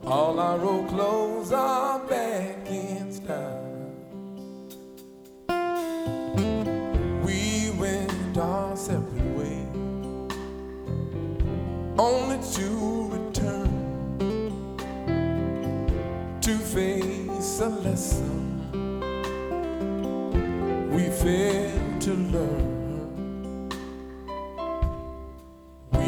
All our old clothes are back in style. We went our separate ways, only to return to face a lesson we failed to learn.